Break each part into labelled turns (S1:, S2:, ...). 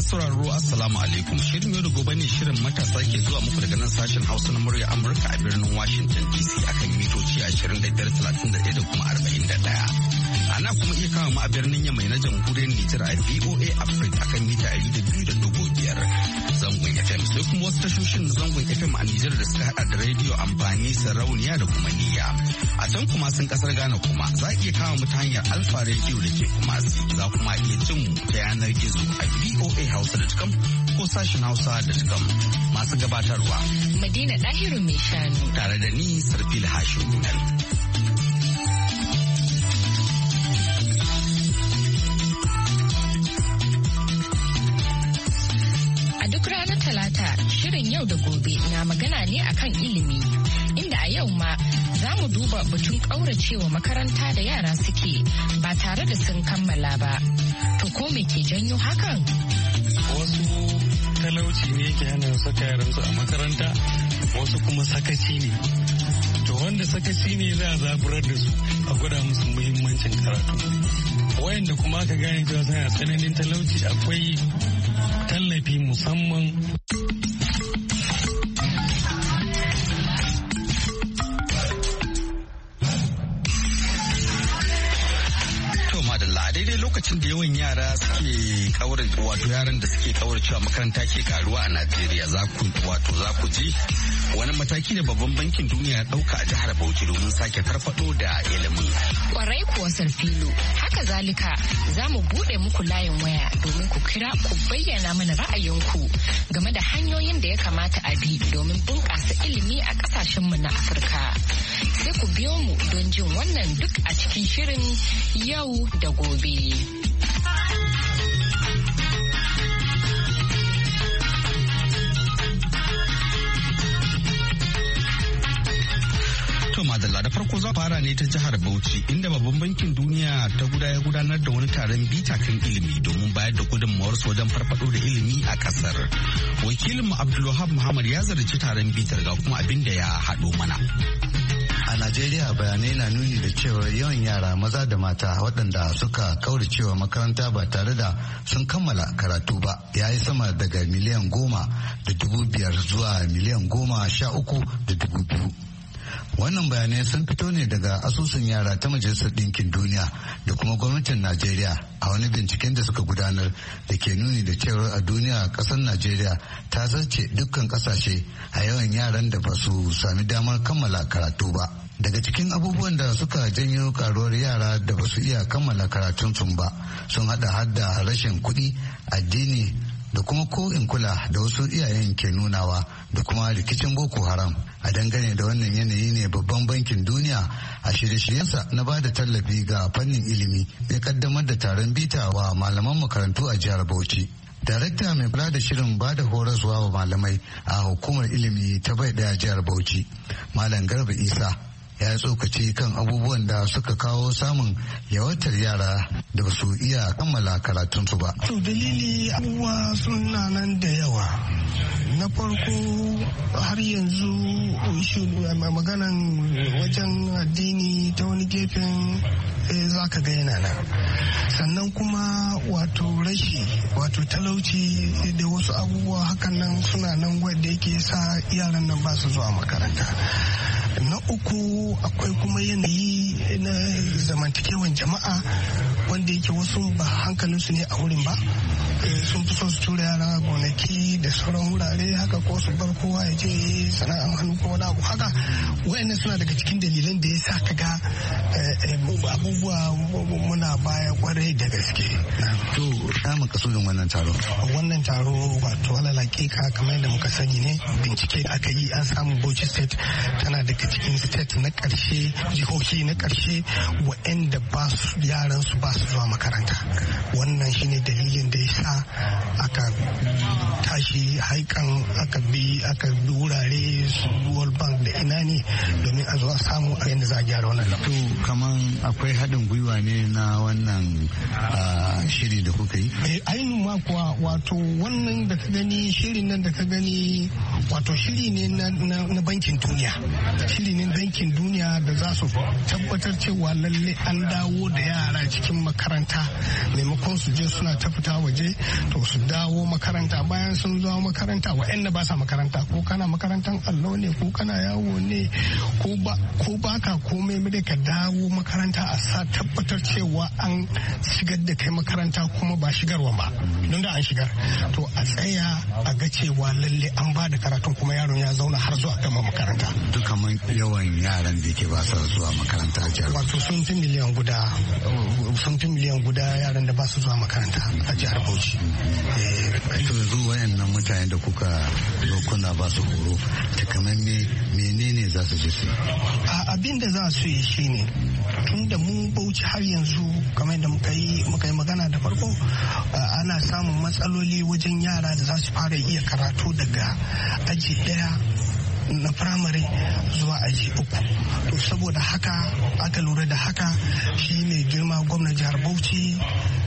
S1: Masu sauraro Assalamu alaikum. Shirin yau da gobe ne shirin matasa ke zuwa muku daga nan sashen Hausa na murya Amurka a birnin Washington DC akan mitoci 25, da kuma 41. Ana kuma iya kawo mu a birnin Yamai na jamhuriyar Nijar a VOA Africa akan mita 200.5 zangon FM. Sai kuma wasu tashoshin zangon FM a Nijar da suka hada da rediyo amfani sarauniya da kuma niyya. A can kuma sun kasar Ghana kuma za a iya kawo mu ta hanyar Alfa Radio da ke kuma za kuma iya jin mu ta yanar gizo a voahausa.com ko sashen hausa.com. Masu gabatarwa
S2: Madina Dahiru mai shanu
S1: tare da ni Sarfil Hashim Gunal.
S2: A duk ranar Talata shirin yau da gobe na magana ne akan ilimi, inda a yau ma za mu duba batun ƙauracewa makaranta da yara suke ba tare da sun kammala ba. To ko me ke janyo hakan?
S3: Wasu talauci ne ke hana saka yaransu a makaranta, wasu kuma sakaci ne. To wanda sakaci ne za a zaburar da su a gwada musu muhimmancin karatu. Wayanda kuma aka gane cewa suna tsananin talauci akwai tallafi musamman.
S1: daidai lokacin da yawan yara suke wato yaran da suke kauracewa makaranta ke karuwa a Najeriya za ku ji wani mataki da babban bankin duniya ya dauka a jihar Bauchi domin sake farfado da ilimin.
S2: Kwarai kuwa Sarfilo, haka zalika za mu bude muku layin waya domin ku kira ku bayyana mana ra'ayinku game da hanyoyin da ya kamata a bi domin bunƙasa ilimi a ƙasashenmu na Afirka. Sai ku biyo mu don jin wannan duk a cikin shirin yau da gobe.
S1: To madalla da farko za fara ne ta jihar Bauchi inda babban bankin duniya ta gudanar da wani taron bita kan ilimi domin bayar da gudunmawarsu wajen farfado da ilimi a kasar. Wakilinmu Abdulwahab Muhammad ya zarci taron bitar ga kuma abin da ya haɗo mana.
S4: A Najeriya bayanai na nuni da cewa yawan yara maza da mata waɗanda suka kauracewa makaranta ba tare da sun kammala karatu ba ya yi sama daga miliyan 10,500 zuwa miliyan 13,200. Wannan bayanai sun fito ne daga asusun yara ta Majalisar Ɗinkin Duniya da kuma gwamnatin Najeriya a wani binciken da suka gudanar da ke nuni da cewa a duniya ƙasar Najeriya ta zarce dukkan ƙasashe a yawan yaran da ba su sami damar kammala karatu ba. Daga cikin abubuwan da suka janyo karuwar yara da ba su iya kammala karatunsu ba sun hada da rashin kuɗi, addini da kuma ko in kula da wasu iyayen ke nunawa da kuma rikicin Boko Haram. A dangane da wannan yanayi ne babban bankin duniya a shirye-shiryensa na ba da tallafi ga fannin ilimi ya kaddamar da taron bita wa malaman makarantu a jihar Bauchi. Darakta mai kula da shirin ba da horaswa wa malamai a hukumar ilimi ta bai daya jihar Bauchi, Malam Garba Isa, ya tsokaci kan abubuwan da suka kawo samun yawatar yara da ba su iya kammala karatunsu ba.
S5: To dalili abubuwa suna nan da yawa. Na farko har yanzu maganan wajen addini ta wani gefen za ka ga yana nan. Sannan kuma wato talauci da wasu abubuwa hakan nan suna nan wadda yake sa yaran nan ba su zuwa makaranta. Na uku akwai kuma yanayi na zamantakewan jama'a wanda yake wasu ba hankalinsu ne a wurin ba, sun fi so su tura yara gonaki da sauran wurare haka ko su bar kowa ya je sana'ar hannu ko wani abu haka. Wayannan suna daga cikin dalilan da ya sa ka ga abubuwa muna baya kwarai da gaske.
S4: To ta makasudin wannan taro?
S5: Wannan taro wato alal hakika kamar yadda muka sani ne, bincike da aka yi an samu Bauchi State tana daga cikin state na karshe, jihohi na karshe waɗanda yaran su ba su zuwa makaranta. Wannan shine dalilin da ya sa aka tashi haikan aka bi wurare su World Bank da ina ne domin a zo a samu a yadda za a gyara wannan
S4: To kaman akwai haɗin gwiwa ne na wannan shiri da kuka yi?
S5: Ainihin ma kuwa wato wannan da ka gani, shirin nan da ka gani wato shiri ne na bankin duniya. Shiri ne bankin duniya da za su tabbatar tabbatar cewa lalle an dawo da yara cikin makaranta maimakon su je suna ta fita waje to su dawo makaranta. Bayan sun zo makaranta wa'anda ba sa makaranta, ko kana makarantar allo ne ko kana yawo ne ko baka komai mai ka dawo makaranta a sa tabbatar cewa an shigar da kai makaranta kuma ba shigarwa ba, don da an shigar to a tsaya a ga cewa lalle an ba da karatun kuma yaron ya zauna har zuwa gama makaranta.
S4: Duka yawan yaran da ke ba sa zuwa makaranta a jihar.
S5: Wato sun fi miliyan guda yaran da ba su zuwa makaranta a jihar Bauchi.
S4: To yanzu wayannan mutane da kuka zo kuna ba su horo takamaimai menene za su je su?
S5: Abin da za su yi shine tun da mu Bauchi har yanzu kamar da muka yi magana da farko ana samun matsaloli wajen yara da za su fara iya karatu daga aji 1 na firamare zuwa aji 3. To saboda haka aka lura da haka shi mai girma gwamnan jihar Bauchi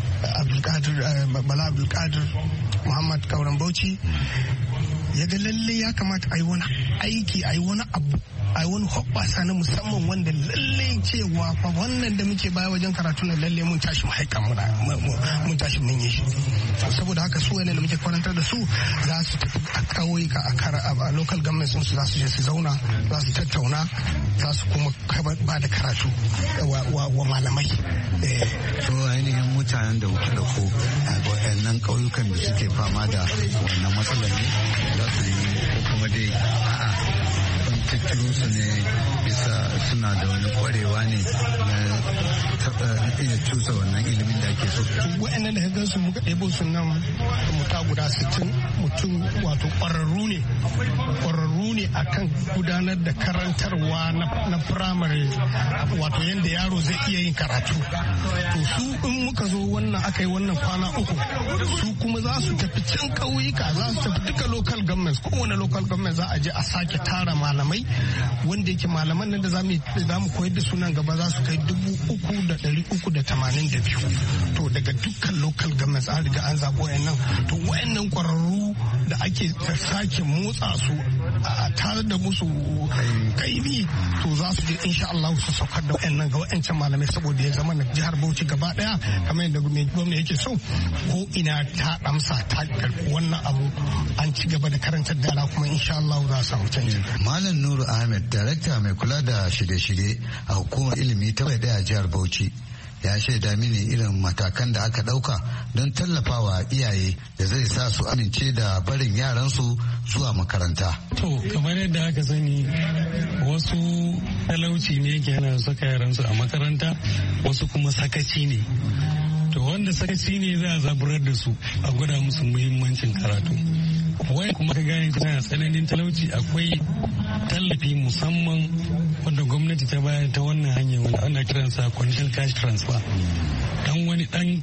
S5: Bala Abdulkadir Muhammad Kauran Bauchi ya ga lalle ya kamata a yi wani aiki, a yi wani abu, a wani hoɓɓasa na musamman wanda lalle cewa fa wannan da muke baya wajen karatu na lalle mun tashi mu haika mun tashi mun yi shi. Saboda haka su wani da muke kwarantar da su za su tafi a ƙauyuka a local government sun su za su je su zauna, za su tattauna, za su kuma ba da karatu wa malamai.
S4: To ainihin mutanen da kuka dauko a waɗannan ƙauyukan da suke fama da wannan matsalar ne za su yi ko kuma dai a'a tattaro su ne bisa suna da wani kwarewa ne na iya cusa wannan ilimin da ake so.
S5: Wa'annan da gansu muka ɗebo su nan muta guda 60 mutum wato ƙwararru ne akan gudanar da karantarwa na firamare wato yadda yaro zai iya yin karatu. To su in muka zo wannan aka yi wannan kwana 3 su kuma za su tafi can ƙauyuka, za su tafi duka local governments, kowane local government za a je a sake tara malamai wanda yake malaman nan da za mu koyar da sunan gaba za su kai 3,382. To daga dukkan local governments an riga an zaɓo wayannan, to wayannan ƙwararru da ake sake motsa su a tare da musu kaimi to za su je insha Allah su saukar da wayannan ga wayancan malamai saboda ya zama na jihar Bauchi gaba daya kamar yadda gwamnati yake so ko ina ta amsa ta karɓi wannan abu an ci gaba da karantar da ala kuma insha Allah za a samu canji.
S4: Malam Nuru Ahmed, darakta mai kula da shirye-shirye a hukumar ilimi ta bai daya jihar Bauchi, ya shaida mini irin matakan da aka dauka don tallafawa iyaye da zai sa su amince da barin yaransu zuwa makaranta.
S3: To kamar yadda aka sani wasu talauci ne ke hana saka yaransu a makaranta, wasu kuma sakaci ne. To wanda sakaci ne za a zaburar da su a gwada musu muhimmancin karatu. Wai kuma ka gane tana tsananin talauci akwai tallafi musamman wanda gwamnati ta bayar ta wannan hanyar wanda ana kiransa conditional cash transfer. Dan wani dan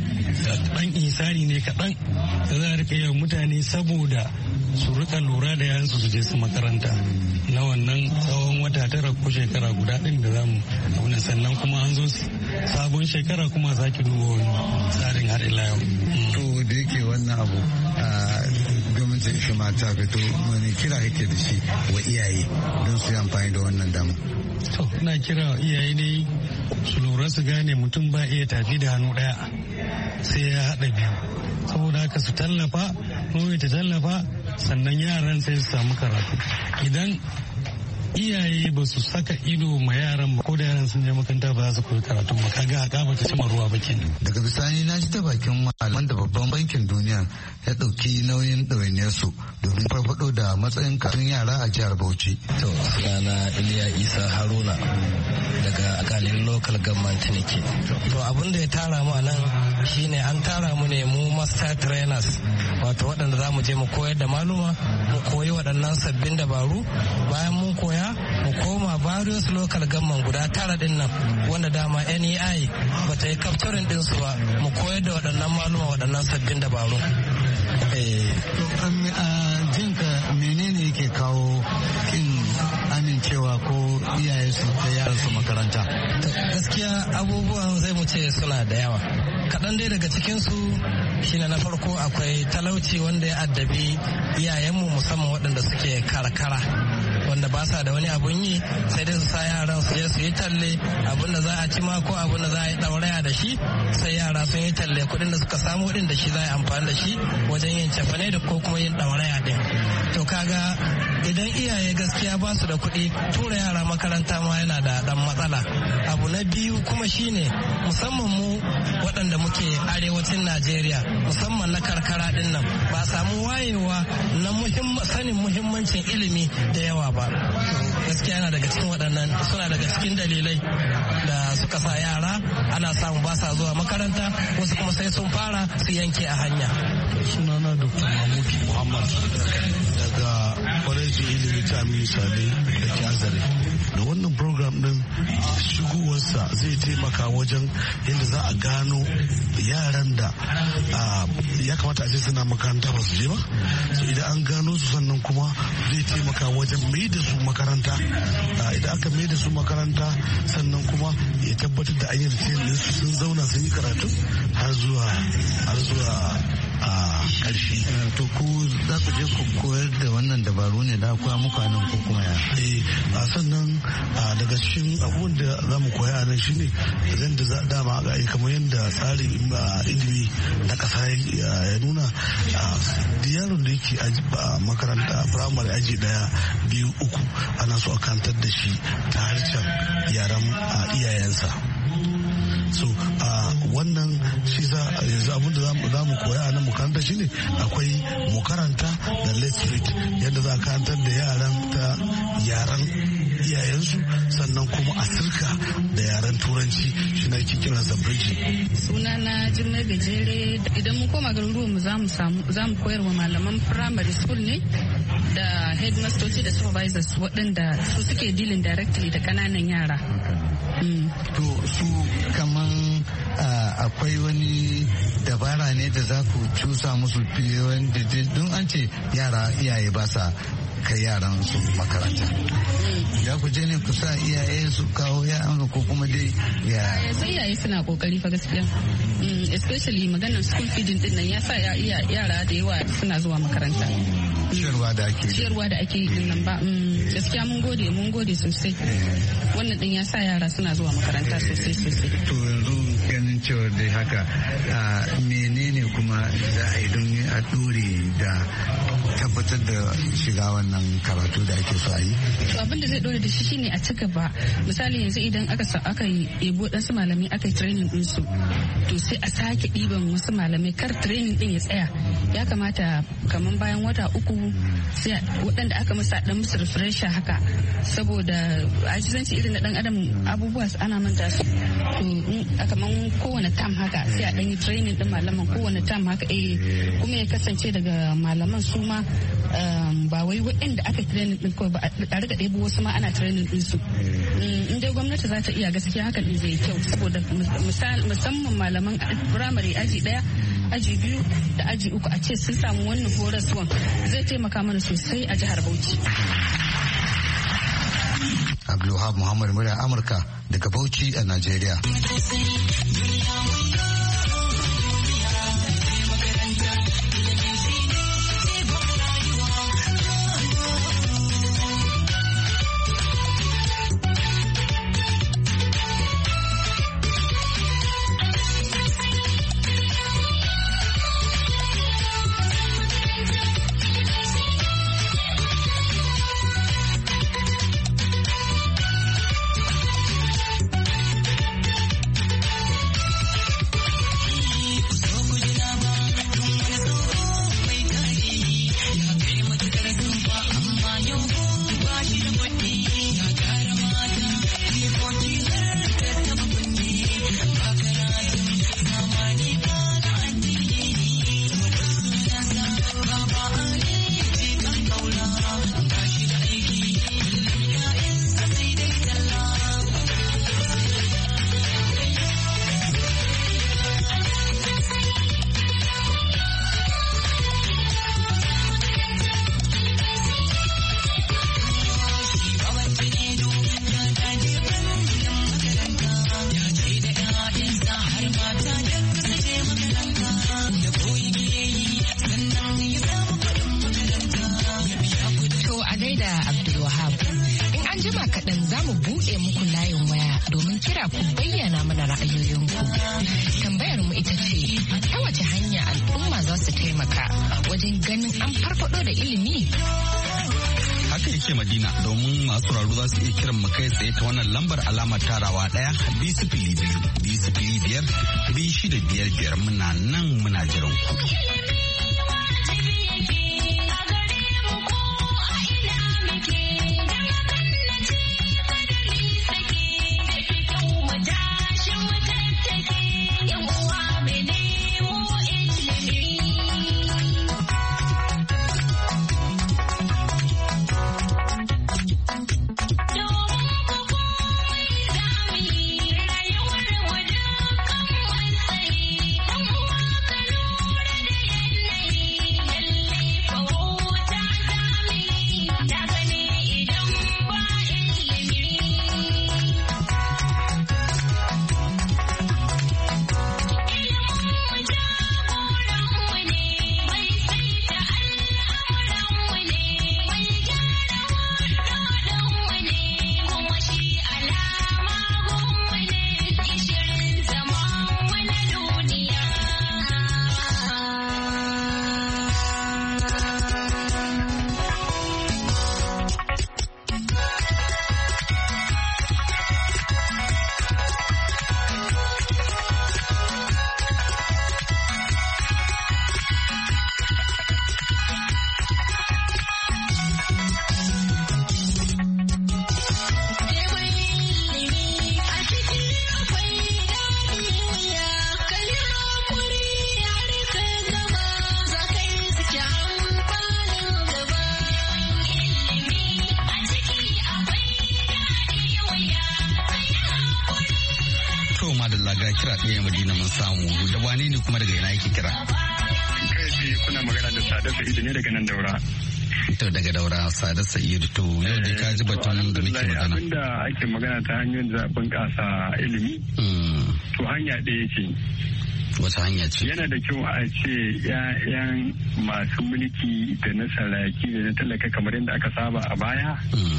S3: isani ne kaɗan da za a rika yawan mutane saboda su rika lura da yaransu su je su makaranta na wannan tsawon wata 9 ko shekara guda ɗin da zamu auna, sannan kuma an zo sabon shekara kuma sake duba wani tsarin har ila yau.
S4: To da yake wannan abu gwamnati shi ma ta fito, wani kira yake da shi wa iyaye don su yi amfani da wannan dama?
S3: To ina kira wa iyaye ne su lura su gane mutum ba iya tafi da hannu ɗaya sai ya haɗa biyu, saboda haka su tallafa, gwamnati ta tallafa sannan yaran sai su samu karatu. Idan iyaye ba su saka ido ma yaran ba ko da yaran sun je makaranta ba za su koyi karatu ba, kaga haka ba ta cima ruwa ba kenan.
S4: Daga bisani na ji ta bakin malaman da babban bankin duniya ya ɗauki nauyin ɗawainiyar su domin farfado da matsayin karatun yara a jihar Bauchi.
S6: To sunana Iliya Isa Haruna daga akalin local government nake. To abin da ya tara mu a nan shine an tara mu ne mu master trainers, wato waɗanda za mu je mu koyar da maluma, mu koyi waɗannan sabbin dabaru, bayan mun koya mu koma various local government guda 9 din nan wanda dama NEI bata yi capturing din su ba, mu koyar da waɗannan maluma waɗannan sabbin dabaru.
S4: Jinka menene yake kawo kin amincewa ko iyaye su da yaran su makaranta?
S6: Gaskiya abubuwan zai mu ce suna da yawa. Kaɗan dai daga cikinsu shine na farko akwai talauci wanda ya addabi iyayenmu musamman waɗanda suke karkara. wanda ba sa da wani abun yi sai dai su sa yaran su je su yi talle abin da za a ci ma ko abin da za a yi ɗauraya da shi sai yara sun yi talle kuɗin da suka samu din da shi za a yi amfani da shi wajen yin cefane da ko kuma yin ɗauraya din. To kaga idan iyaye gaskiya ba su da kuɗi tura yara makaranta ma yana da ɗan matsala. Abu na biyu kuma shine musamman mu waɗanda muke arewacin Najeriya musamman na karkara din nan ba samu wayewa na sanin muhimmancin ilimi da yawa ba. Gaskiya yana daga cikin waɗannan suna daga cikin dalilai da suka sa yara ana samu ba sa zuwa makaranta wasu kuma sai sun fara su yanke a hanya.
S7: Sunana Dr. Mahmud Muhammad daga kwalejin ilimi ta Aminu Sale da ke Azare. Da wannan program din shigowarsa zai taimaka wajen yadda za a gano yaran da ya kamata a ce suna makaranta ba su je ba. So idan an gano su sannan kuma zai taimaka wajen mai da su makaranta. Idan aka mai da su makaranta sannan kuma ya tabbatar da ayyar su sun zauna sun yi karatu har zuwa a ƙarshe.
S4: To ku za ku je ku koyar da wannan dabaru ne da koya muku nan ko kuma ya?
S7: Sannan daga cikin abubuwan da za mu koya nan shine zan da za dama ga kamar yadda tsarin ilimi na ƙasa ya nuna da yaron da yake a makaranta firamare aji 1, 2, 3 ana so a kantar da shi ta harshen yaran iyayensa. So wannan shi yanzu abin da za mu koya a nan makaranta shine akwai mu karanta da let's read yadda za a karantar da yaran iyayensu sannan kuma a sirka da yaren turanci shi na ke kira bridging.
S8: Sunana Jummai Gajere. Idan mu koma garuruwan mu za mu koyar wa malaman primary school ne da headmastoci da supervisors waɗanda su suke dealing directly da ƙananan yara.
S4: To su kaman akwai wani dabara ne da za ku cusa musu fiye wanda don an ce yara iyaye ba sa kai yaran su makaranta. Ya ku je ne ku sa iyaye su kawo yaran ko kuma dai ya?
S8: Sai iyaye suna kokari fa gaskiya. Especially maganar school feeding din nan ya sa yara da yawa suna zuwa makaranta.
S4: Ciyarwa
S8: da ake yi din nan ba. Gaskiya mun gode sosai. Wannan din ya sa yara suna zuwa makaranta sosai.
S4: To yanzu ganin cewa dai haka menene kuma za a yi don a dore da tabbatar da shiga wannan karatu da ake so a yi?
S8: To abin da zai dore da shi shine a cika ba. Misali yanzu idan aka yi ebo ɗansu malamai aka yi training din su to sai a sake ɗiban wasu malamai kar training din ya tsaya. Ya kamata kamar bayan wata 3 sai waɗanda aka masa dan musu refresher haka saboda ajizanci irin na dan adam abubuwa ana manta su. To kamar kowane tam haka sai a dan yi training din malaman kowane tam haka kuma ya kasance daga malaman su ma ba wai waɗanda aka training din kawai ba a riga ɗebo wasu ma ana training din su. In dai gwamnati za ta iya gaskiya haka din zai kyau saboda musamman malaman primary aji 1, aji 2 da aji 3 a ce sun samu wannan horaswan zai taimaka mana sosai a jihar Bauchi.
S4: Abdulwahab Muhammad murya Amurka daga Bauchi a Najeriya.
S2: ku bayyana mana ra'ayoyinku. Tambayar mu ita ce, ta wace hanya al'umma za su taimaka wajen ganin an farfado da ilimi?
S1: Haka yake Madina, domin masu sauraro za su iya kiran mu kai tsaye ta wannan lambar alamar tarawa 1-2-0-5-5-6-5 muna nan muna jiran ku. Kira ɗaya Madina mun samu, da wane ne kuma daga ina yake kira?
S9: Kai ce kuna magana da Sada Sa'idu ne daga nan Daura.
S1: To daga Daura Sada Sa'idu, to yau dai ka ji batun da muke magana.
S9: Abinda ake magana ta hanyoyin da bunƙasa ilimi. To hanya ɗaya ce.
S1: Wata hanya ce?
S9: Yana da kyau a ce 'ya'yan masu mulki da na saraki da na talaka kamar yadda aka saba a baya.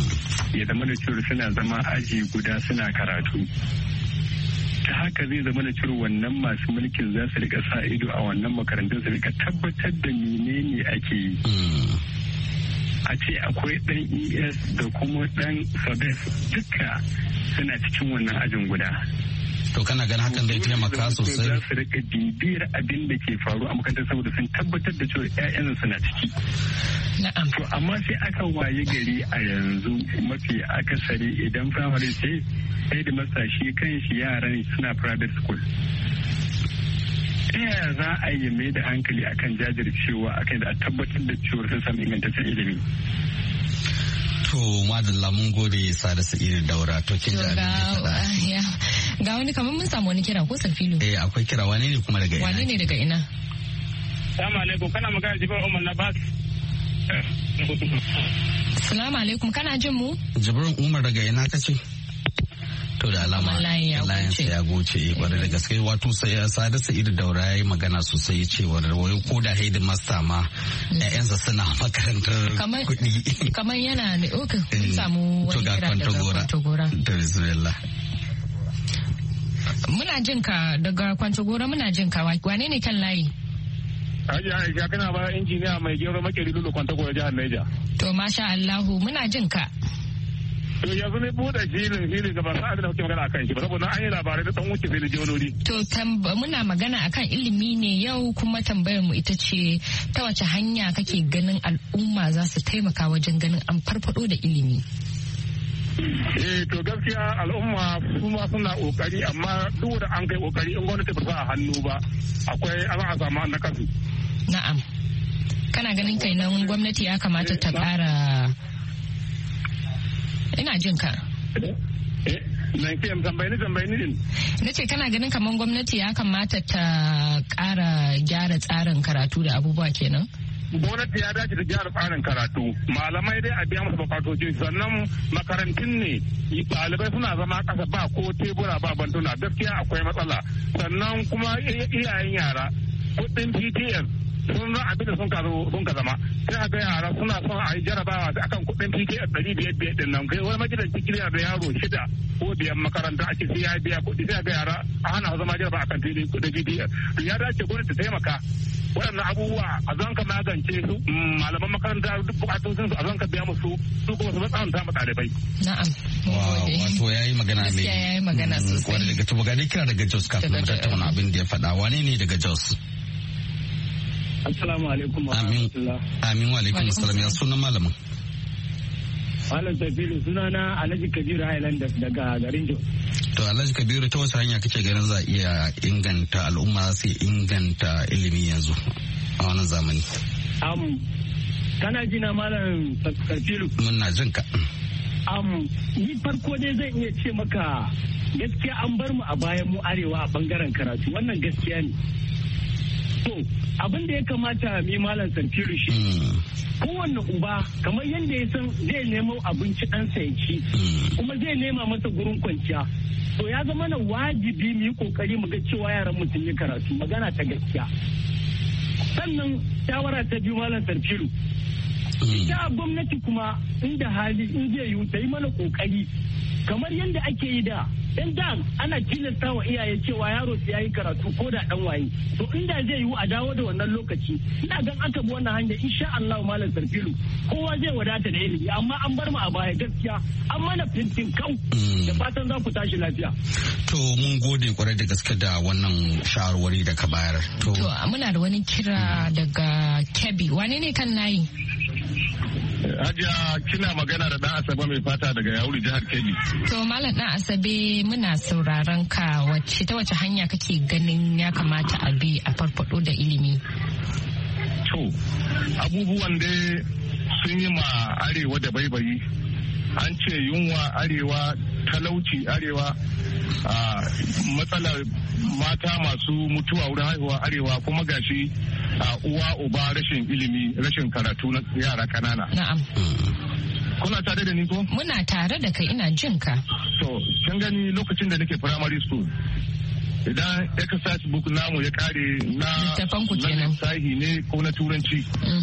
S9: Ya zama da cewa suna zama aji guda suna karatu. Ta haka zai zama da cewa wannan masu mulkin za su rika sa ido a wannan makarantun su rika tabbatar da menene ake yi. A ce akwai ɗan ES da kuma ɗan SODES duka suna cikin wannan ajin guda.
S1: To kana ganin hakan zai taimaka sosai?
S9: Za su rika bibiyar abin da ke faru a makarantar saboda sun tabbatar da cewa 'ya'yan suna ciki.
S2: Na'am.
S9: To amma sai aka waye gari a yanzu mafi akasari idan firamare ce sai da matashi kan shi yaran suna private school. Ta yaya za a yi mai da hankali akan jajircewa akan da a tabbatar da cewa sun samu ingantaccen ilimi?
S1: To madalla mun gode Sada Sa'idu Daura, to kin
S2: ga wani kamar mun samu wani kira ko Sarfilu?
S1: Akwai kira, wane ne kuma daga ina?
S2: Wane ne daga ina?
S9: Assalamu alaikum, kana magana Jibril Umar Labas.
S2: Assalamu alaikum, kana jin mu?
S1: Jibril Umar daga ina kace? To da alama layansa ya goce kwarai da gaske, wato Sada Sa'idu Daura ya yi magana sosai cewa wai ko da haidin masta ma ƴaƴansa suna makarantar kuɗi.
S2: Kamar yana ne, oke mun samu wani kira daga Kwantagora.
S1: Da Bismillah.
S2: Muna jin ka daga Kwantagora, muna jin ka, wane ne kan layi?
S9: Haji Aisha, kana ba injiniya mai gero makeri Lulu Kwantagora jihar Niger.
S2: To masha Allahu, muna jin ka.
S9: To yanzu ne buɗe filin ga ba sa da kuke magana akan shi ba, saboda an yi labarai da ɗan wuce filin jihohi.
S2: To muna magana akan ilimi ne yau, kuma tambayar mu ita ce ta wace hanya kake ganin al'umma za su taimaka wajen ganin an farfado da ilimi?
S9: To gaskiya al'umma su ma suna kokari, amma duk da an kai kokari in gwamnati ba sa a hannu ba akwai a samu na kasu.
S2: Na'am. Kana ganin kai nan gwamnati ya kamata ta ƙara. Ina jin ka. Na ce kana ganin kamar gwamnati ya kamata ta ƙara gyara tsarin karatu da abubuwa kenan?
S9: Gwamnati ya dace da gyara tsarin karatu, malamai dai a biya musu bukatocin, sannan makarantun ne ɗalibai suna zama ƙasa ba ko tebura ba bantuna, gaskiya akwai matsala. Sannan kuma iyayen yara kuɗin PTS
S10: sun za abin da sun ka zama sai a ga yara suna son a yi jarabawa akan kuɗin PTA 500 din nan kai wani magidanci kiliya da yaro 6 ko 5 makaranta ake sai ya biya kuɗi sai a ga yara a hana zama jaraba akan PTA. Ya dace gwamnati ta taimaka waɗannan abubuwa a zan ka magance su malaman makaranta duk bukatun su a zan ka biya musu su kuma su matsanta ma ɗalibai.
S2: Na'am.
S1: Wato yayi magana mai.
S2: Yayi magana sosai.
S1: Wanda daga tuba gani kira daga Jos kafin mu tattauna abin da ya faɗa wane ne daga Jos?
S11: Assalamu alaikum wa rahmatullah.
S1: Amin wa alaikum assalam ya sunan malamin.
S11: Malam Tafilu sunana Alhaji Kabiru Highlanders daga garin Jos.
S1: To Alhaji Kabiru ta wace hanya kake ganin za iya inganta al'umma sai inganta ilimi yanzu a wannan zamani?
S11: Kana jina Malam Tafilu?
S1: Muna jin ka.
S11: Ni farko dai zan iya ce maka gaskiya an bar mu a bayan mu arewa a bangaren karatu wannan gaskiya ne. To abin da ya kamata mi Malam Tafilu shi kowanne uba kamar yadda ya san zai nemo abinci ɗansa ya ci kuma zai nema masa gurin kwanciya to ya zama na wajibi mu yi kokari mu ga cewa yaran mu sun yi karatu magana ta gaskiya. Sannan shawara ta biyu Malam Sarfiru ita gwamnati kuma inda hali in zai yi ta yi mana kokari kamar yadda ake yi da dan da ana tilasta wa iyaye cewa yaro su yayi karatu ko da dan waye to inda zai yi a dawo da wannan lokaci ina gan aka bi wannan hanya insha Allah Malam Sarfilu kowa zai wadata da ilimi amma an bar mu a baya gaskiya an mana fintin kau da fatan za ku tashi lafiya.
S1: To mun gode kwarai da gaske da wannan shawarwari da ka bayar.
S2: To muna da wani kira daga Kebbi wane ne kan nayi?
S10: Hajiya kina magana da ɗan Asabe mai fata daga Yauri jihar Kebbi.
S2: To Malam ɗan Asabe muna sauraron ka ta wace hanya kake ganin ya kamata a bi a farfado da ilimi?
S10: To abubuwan dai sun yi ma arewa da baibayi an ce yunwa arewa talauci arewa matsalar mata masu mutuwa wurin haihuwa arewa kuma gashi uwa uba rashin ilimi rashin karatu na yara kanana.
S2: Na'am.
S10: Kuna tare da ni ko?
S2: Muna tare da kai ina jin ka.
S10: To kin gani lokacin da nake primary school idan exercise book namu ya kare na lissahi ne ko na turanci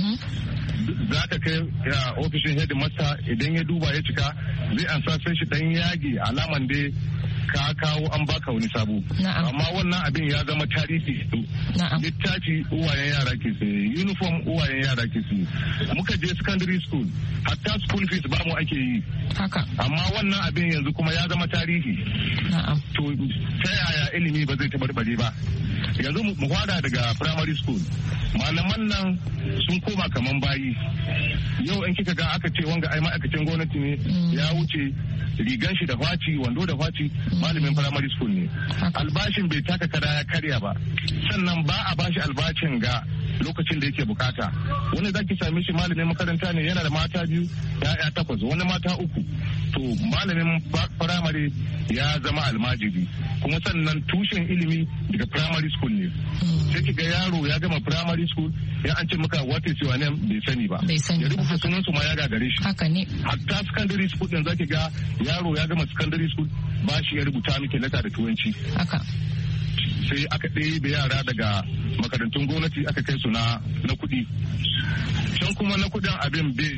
S10: za ka kai ofishin headmaster idan ya duba ya cika zai ansa sai shi dan yagi alaman dai ka kawo an baka wani sabo. Amma wannan abin ya zama tarihi. Littafi uwayen yara ke saye, uniform uwayen yara ke saye. Muka je secondary school, hatta school fees ba mu ake yi. Amma wannan abin yanzu kuma ya zama tarihi. To ta yaya ilimi ba zai tabarbare ba? Yanzu mu fara daga primary school. Malaman nan sun koma kaman bayi. Yau in kika ga aka ce wanga ai ma'aikacin gwamnati ne ya wuce rigan shi da faci wando da faci malamin primary school ne albashin bai taka kada ya karya ba sannan ba a bashi albashin ga lokacin da yake bukata wani zaki same shi malamin makaranta ne yana da mata 2 ya'ya 8 wani mata 3 to malamin primary ya zama almajiri kuma sannan tushen ilimi daga primary school ne sai kiga yaro ya gama primary school ya an ce maka what is your name bai sani ba ya rubuta sunan su ma ya gagare shi
S2: haka ne
S10: hatta secondary school din zaki ga yaro ya gama secondary school ba shi ya rubuta miki lata da turanci
S2: haka
S10: sai aka ɗebe yara daga makarantun gwamnati aka kai su na kuɗi can kuma na kuɗin abin bai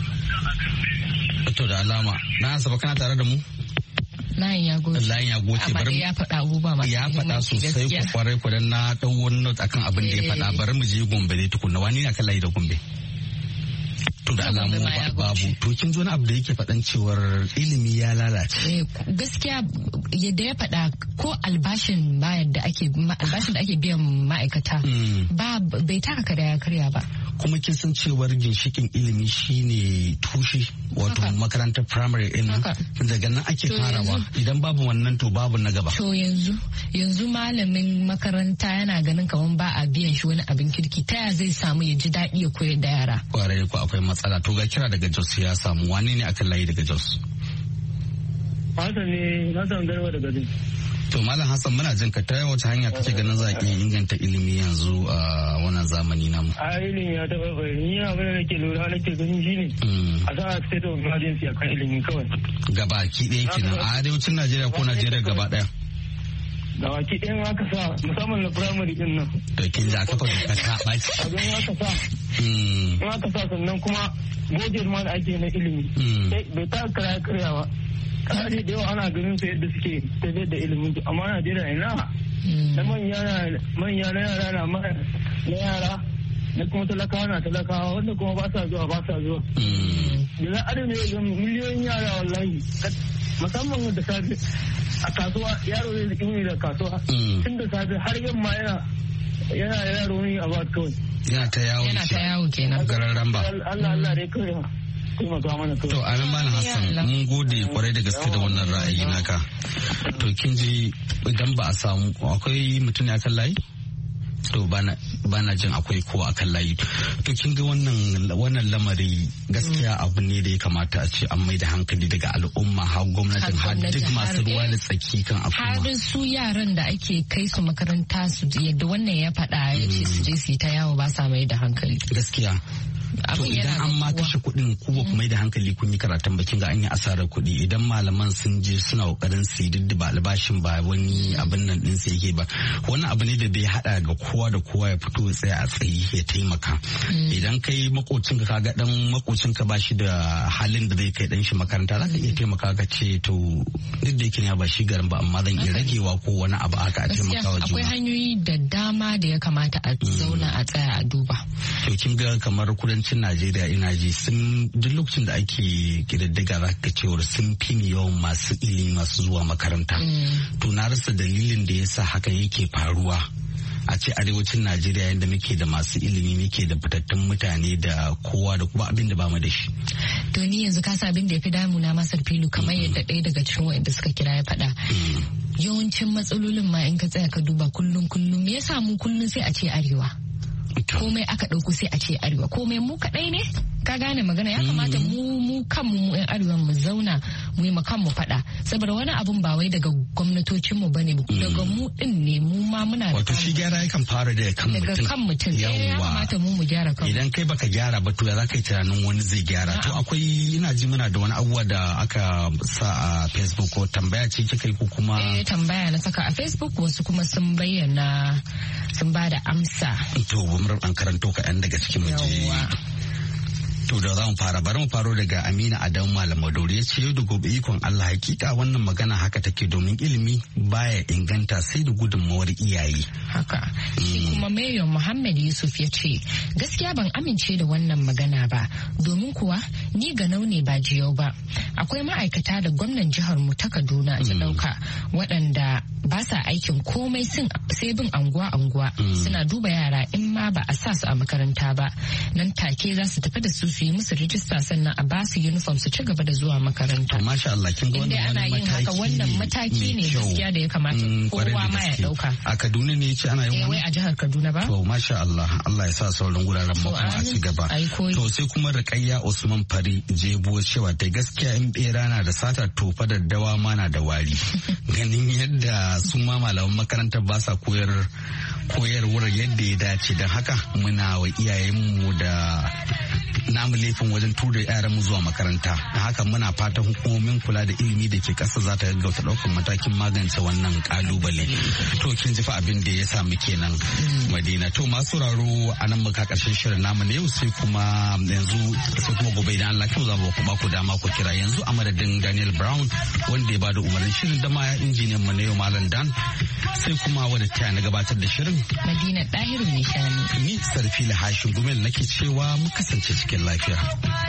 S1: to da alama na Asaba kana tare da mu
S2: layin ya goce
S1: bari
S2: ya faɗa abubuwa masu
S1: ya faɗa sosai ku kwarai ku dan na dau wani note akan abin da ya faɗa bari mu je Gombe dai tukunna wani ne akan layi da Gombe to da alamu babu to kin zo na abu da yake faɗan cewar ilimi ya lalace
S2: gaskiya yadda ya faɗa ko albashin da ake biyan ma'aikata ba bai taka kada ya karya ba
S1: kuma kin san cewar ginshikin ilimi shine tushe wato makarantar primary din nan daga nan ake farawa idan babu wannan to babu na gaba
S2: to yanzu malamin makaranta yana ganin kaman ba a biyan shi wani abin kirki ta ya zai samu ya ji daɗi ya koyar da yara
S1: kwarai ko akwai matsala to ga kira daga Jos ya samu wani ne akan layi daga Jos
S11: Hassan ne Hassan Garba daga Jos
S1: to Malam Hassan muna jin ka ta wace hanya kake ganin za a iya inganta ilimi yanzu a wannan zamani namu
S11: a ilimi ya taɓa bai ni abin da nake lura nake gani shine a sa a state of emergency akan ilimi kawai
S1: gaba ki ɗaya kenan a arewacin Najeriya ko Najeriya gaba ɗaya
S11: da baki ɗayan aka sa musamman na firamare din nan.
S1: Da kin za kafa doka ta ɓaci.
S11: Abin aka sa. In aka sa sannan kuma goje ma da ake na ilimi. Bai ta karya ba. Kare da yawa ana ganin su yadda suke tafiyar da ilimin su amma Najeriya ina. Na manya na yara na yara na kuma talakawa wanda kuma ba sa zuwa. Yanzu adana ya miliyoyin yara wallahi musamman da safe a kasuwa yaro zai ziki ne da kasuwa tun da safe har yamma yana yaro ne a ba kawai.
S1: Yana ta yawo kenan gararan ba.
S11: Allah dai kawai taimaka mana kawai.
S1: To amin malam Hassan mun gode kwarai da gaske da wannan ra'ayi naka. To kin ji idan ba a samu akwai mutum ne akan layi? To bana jin akwai kowa akan layi. To kin ga wannan lamari gaskiya abu ne da ya kamata a ce an mai da hankali daga al'umma har gwamnatin har duk masu ruwa da tsaki kan al'umma.
S2: Har su yaran da ake kai su makaranta su yadda wannan ya faɗa ya ce su je su yi ta yawo ba sa mai da hankali.
S1: Gaskiya. To idan an ma kashe kuɗin ku ba kuma da hankali kun yi karatun ba kin ga an yi asarar kuɗi idan malaman sun je suna kokarin su yi diddiba albashin ba wani abin nan din sai yake ba wani abu ne da bai hada ga kowa da kowa ya fito tsaya a tsayi ya taimaka idan kai makocinka ka ga dan makocinka ba shi da halin da zai kai dan shi makaranta za ka iya taimaka ka ce to duk da yake ne ba shi garin ba amma zan iya ragewa ko wani abu aka a taimaka wa juna.
S2: Akwai hanyoyi da dama da ya kamata a zauna a tsaya a duba.
S1: To kin ga kamar kudancin Najeriya ina ji sun duk lokacin da ake kididdiga za ka cewar sun fi yawan masu ilimi masu zuwa makaranta. To na rasa dalilin da yasa hakan yake faruwa. A ce arewacin Najeriya yadda muke da masu ilimi muke da fitattun mutane da kowa da kuma abin da ba mu da shi.
S2: To ni yanzu ka sa abin da ya fi damuna Masar Filu kamar yadda ɗaya daga cikin waɗanda suka kira ya faɗa. Yawancin matsalolin ma in ka tsaya ka duba kullum me yasa mu kullum sai a ce arewa. Komai aka ɗauko sai a ce arewa komai mu kaɗai ne ka gane magana ya kamata mu kanmu mu yan arewa mu zauna mu yi kanmu faɗa saboda wani abun ba wai daga gwamnatocin mu bane daga mu din ne mu ma muna
S1: wato shi gyara yakan fara da kan mutum
S2: daga kan mutum ya kamata mu gyara kanmu
S1: idan kai baka gyara ba to ya zaka yi tunanin wani zai gyara to akwai ina ji muna da wani abubuwa da aka sa a Facebook ko tambaya ce kika yi ko kuma
S2: tambaya na saka a Facebook wasu kuma sun bayyana sun ba da amsa
S1: to an karanto kaɗan daga cikin muje. To da za mu fara bari mu faro daga Amina Adamu Malam Madori ya ce yau da gobe ikon Allah hakika wannan magana haka take domin ilimi baya inganta sai da gudunmawar iyaye.
S2: Haka. Shi kuma Mayor Muhammad Yusuf ya ce gaskiya ban amince da wannan magana ba domin kuwa ni ga ne ba jiyau ba. Akwai ma'aikata da gwamnan jihar mu ta Kaduna ta dauka waɗanda ba sa aikin komai sai bin anguwa suna duba yara in ma ba a sa su a makaranta ba nan take za su tafi da su yi musu rijista sannan a ba su uniform su ci gaba da zuwa makaranta.
S1: Masha Allah kin ga
S2: wannan mataki ne gaskiya da ya kamata kowa ma ya dauka.
S1: A Kaduna ne yace ana yin
S2: wai a jihar Kaduna ba?
S1: To masha Allah ya sa sauran guraren mu kuma a ci gaba. To sai kuma Rukayya Usman Fari Jebuwa cewa ta gaskiya in bera na da sata tofa da dawa ma na da wari. Ganin yadda su ma malaman makarantar ba sa koyarwar yadda ya dace don haka muna wa iyayenmu da namu laifin wajen tura yaran mu zuwa makaranta da haka muna fatan hukumomin kula da ilimi da ke kasa za ta gaggauta ɗaukar matakin magance wannan kalubale to kin ji fa abin da ya samu kenan Madina to masu sauraro a nan muka karshen shirin namu na yau sai kuma gobe idan Allah kyau za mu ba ku dama ku kira yanzu a madadin Daniel Brown wanda ya bada umarnin shirin da ma injiniyan mu na yau Malam Dan sai kuma wadda ta na gabatar da shirin
S2: Madina Dahiru Nishani
S1: ni Sarfila Hashim Gumel nake cewa mu kasance cikin lafiya.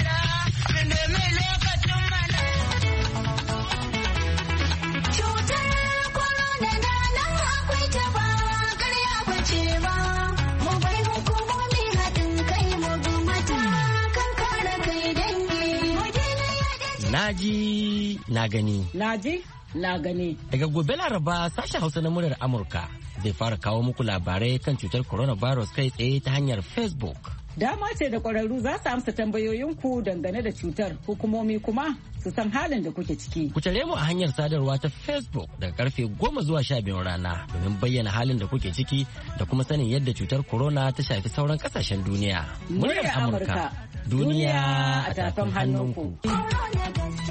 S12: Naji na gani.
S13: Naji na gani.
S12: Daga gobe Laraba sashen Hausa na muryar Amurka zai fara kawo muku labarai kan cutar coronavirus kai tsaye ta hanyar Facebook.
S13: Dama ce da ƙwararru za su amsa tambayoyinku dangane da cutar, hukumomi kuma su san halin da kuke ciki.
S12: Ku tare mu a hanyar sadarwa ta Facebook daga karfe 10 zuwa 12 rana domin bayyana halin da kuke ciki da kuma sanin yadda cutar corona ta shafi sauran kasashen duniya.
S13: Muryar Amurka, duniya a tafin hannunku.